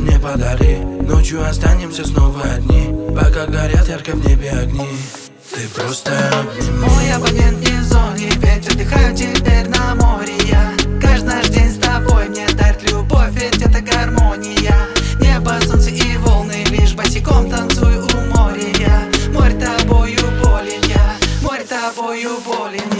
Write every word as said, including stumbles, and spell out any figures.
мне подари. Ночью останемся снова одни, пока горят ярко в небе огни. Ты просто обними. Мой абонент не в зоне, ведь отдыхаю теперь на море я. Каждый наш день с тобой мне дарит любовь, ведь это гармония. Небо, солнце и волны, лишь босиком танцую у моря я. Море тобою болен я, море тобою болен.